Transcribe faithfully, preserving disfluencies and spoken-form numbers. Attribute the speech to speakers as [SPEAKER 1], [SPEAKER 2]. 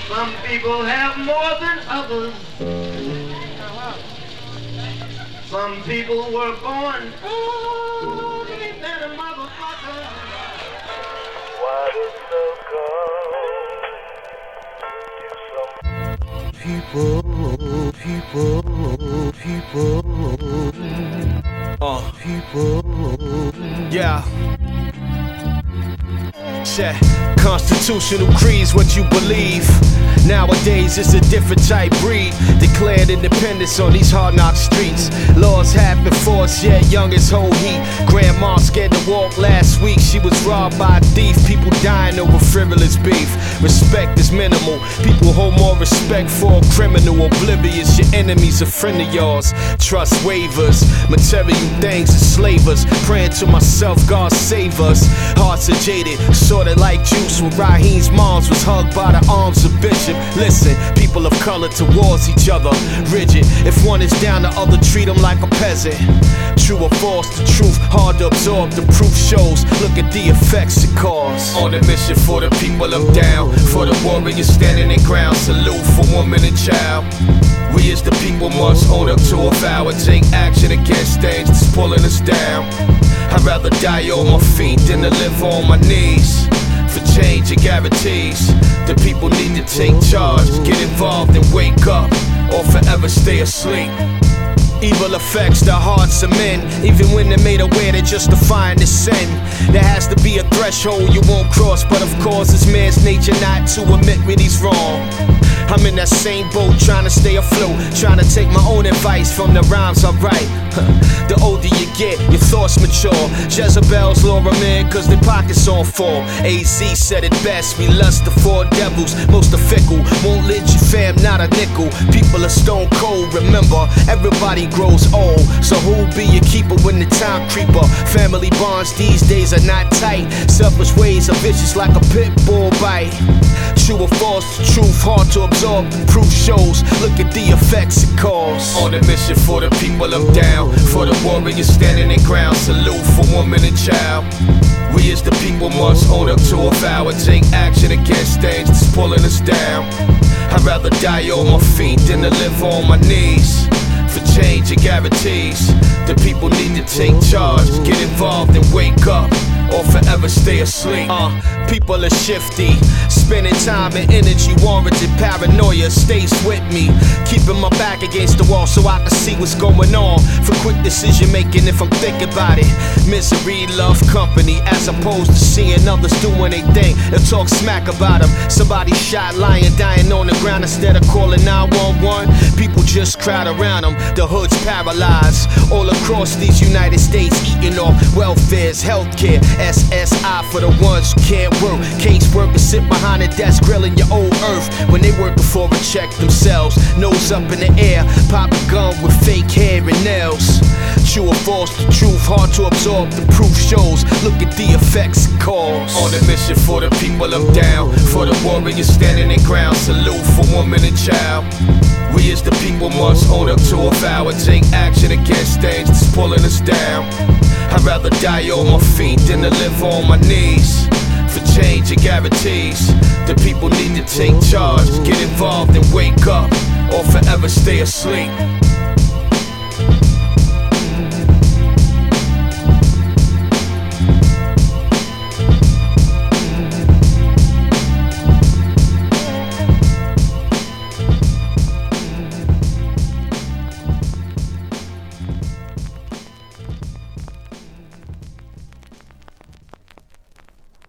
[SPEAKER 1] Some people have more than others. Some people were born only than a motherfucker. Why does love come? People, people, people, uh, people, yeah. Check. Constitutional creed's what you believe. Nowadays it's a different type breed. Declared independence on these hard knock streets. Laws have been forced, yet young as whole heat. Grandma scared to walk last week. She was robbed by a thief. People dying over frivolous beef. Respect is minimal. People hold more respect for a criminal. Oblivious, your enemy's a friend of yours. Trust waivers. Material things enslave us. Praying to myself, God save us. Hearts are jaded, sorta like juice when Raheem's moms was hugged by the arms of Bishop. Listen, people of color towards each other, rigid. If one is down, the other treat them like a peasant. True or false, the truth hard to absorb. The proof shows. Look at the effects it causes. On a mission for the people, I'm down. For the warriors standing their ground. Salute for woman and child. We as the people must own up to a vow and take action against things that's pulling us down. I'd rather die on my feet than to live on my knees. For change and guarantees, the people need to take charge, get involved and wake up, or forever stay asleep. Evil affects the hearts of men, even when they're made aware they're justifying the sin. There has to be a threshold you won't cross, but of course it's man's nature not to admit when he's wrong. I'm in that same boat trying to stay afloat, trying to take my own advice from the rhymes I write. The older you get, your thoughts mature. Jezebel's lure them in cause their pockets on full. A Z said it best, we lust the four devils. Most are fickle, won't lend you fam, not a nickel. People are stone cold, remember, everybody grows old. So who'll be your keeper when the time creep up? Family bonds these days are not tight. Selfish ways are vicious like a pit bull bite. True or false, the truth hard to absorb. The proof shows, look at the effects it causes. On a mission for the people, I'm down. For the warriors standing their ground. Salute for woman and child. We as the people must own up to a vow and take action against things that's pulling us down. I'd rather die on my feet than to live on my knees. For change and guarantees, the people need to take charge, get involved and wake up, or forever stay asleep. Uh, people are shifty, spending time and energy warranted paranoia stays with me, keeping my back against the wall so I can see what's going on. For quick decision making if I'm thinking about it. Misery, love, company, as opposed to seeing others doing they thing and talk smack about them. Somebody shot, lying, dying on the ground instead of calling nine one one. People just crowd around them, the hood's paralyzed. All across these United States, eating off welfares, healthcare. S S I for the ones who can't work. Caseworkers sit behind a desk grilling your old earth when they work before and check themselves. Nose up in the air, pop a gun with fake hair and nails. True or false, the truth hard to absorb. The proof shows, look at the effects it causes. On a mission for the people, I'm down. For the warriors standing their ground. Salute for woman and child. We as the people must own up to a vow and take action against things that's pulling us down. I'd rather die on my feet than to live on my knees. For change and guarantees, the people need to take charge, get involved and wake up, or forever stay asleep.